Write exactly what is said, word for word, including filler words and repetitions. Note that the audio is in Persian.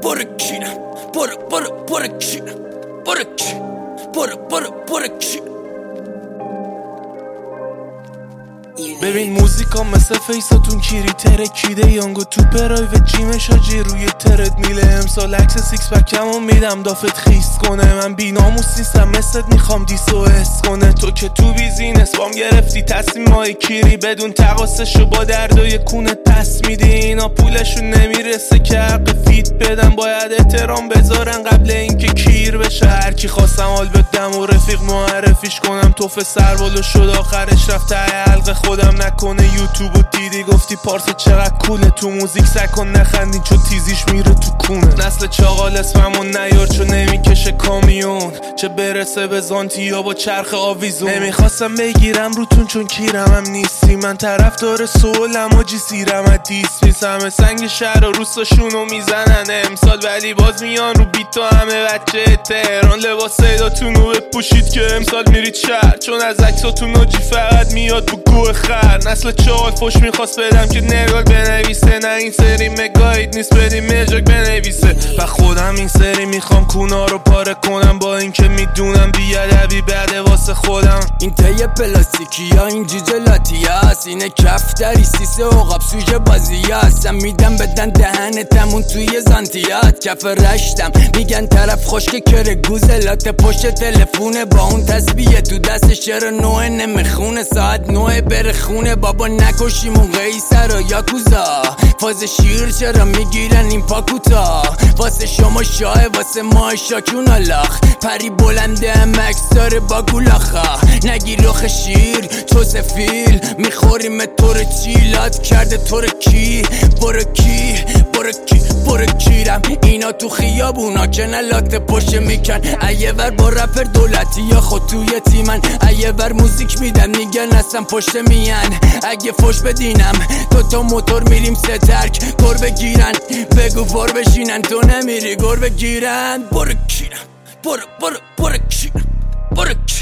برو کیرم برو برو برو کیرم برو کی برو برو برو کی. ببین موزیکا مثل فیساتون کیری ترکیده یانگو تو پرایوت جیمش آجی روی ترد میله. امسال عکس سیکس پکمو میدم دافت خیس کنه. من بیناموس نیستم مثلت میخوام دیسو اس کنه. تو که تو بیزینس بام گرفتی تصمیم های کیری بدون تقاسشو با دردای کونت پس میدی. اینا پولشون نمیرسه که حق فیت بدن باید احترام بذارن قبل اینکه کیر بشه. هرکی خواستم حال بدم و رفیق معرفیش کنم توف سربالو شد آخرش رفت ته حلقه خودم نکنه یوتیوبو دیدی گفتی پارسا چقدر کوله. تو موزیک سکن نخندین چون تیزیش میره تو کونه. نسل چاقال اسممون نیار چون نمیکشه کامیون چه برسه به زانتی یا با چرخ آویزون. نمیخواستم بگیرم روتون چون کیرم هم نیستی. من طرف داره سولم و جی سیرم ها دیس میسمه سنگ شهر و روستاشونو میزنن امسال ولی باز میان رو بیت تو همه بچه تهران. لباس صداتونو بپوشید که امسال میرید شهر چون از عکساتون ناجی فقط میاد بو گوه خر. نسل چهار فش میخواست بدم که نگال بنویسه نه این سری مگاید نیست بدیم مجاک بنویسه. و خودم این سری میخوام کونا رو پاره کنم با اینکه میدونم بیادبی بده واسه خودم. این تیه پلاستیکی یا این جوجه لاتی هست اینه کفتری سیسه و قاب سوژه بازی هستم میدم بدن دهنتمون توی زانتیات کف رشتم میگن طرف خشک کره گوزلات پشت تلفونه با اون تسبیه تو دستش چرا نوه نمیخونه ساعت نوه بره خونه بابا نکشیمون قیصر و یاکوزا. فاز شیر چرا میگیرن این پاکوتا واسه شما شاه واسه ما شاکون الاخ. پری بلنده مکس داره با گولاخا نگی رخ شیر تو سفیل میخوریم طور چیلات کرده طور کی برو کی برو کی برو کیرم. اینا تو خیابونا که نلات پشه میکن ایه ور با رپر دولتی یا خود توی تیمن ایه ور موزیک میدن میگن اصلا پشت میان. اگه فش بدینم تو تا موتور میریم سه ترک گر بگیرن بگو بار بشینن تو نمیری گر بگیرن. برو کیرم برو برو برو کیرم برو کی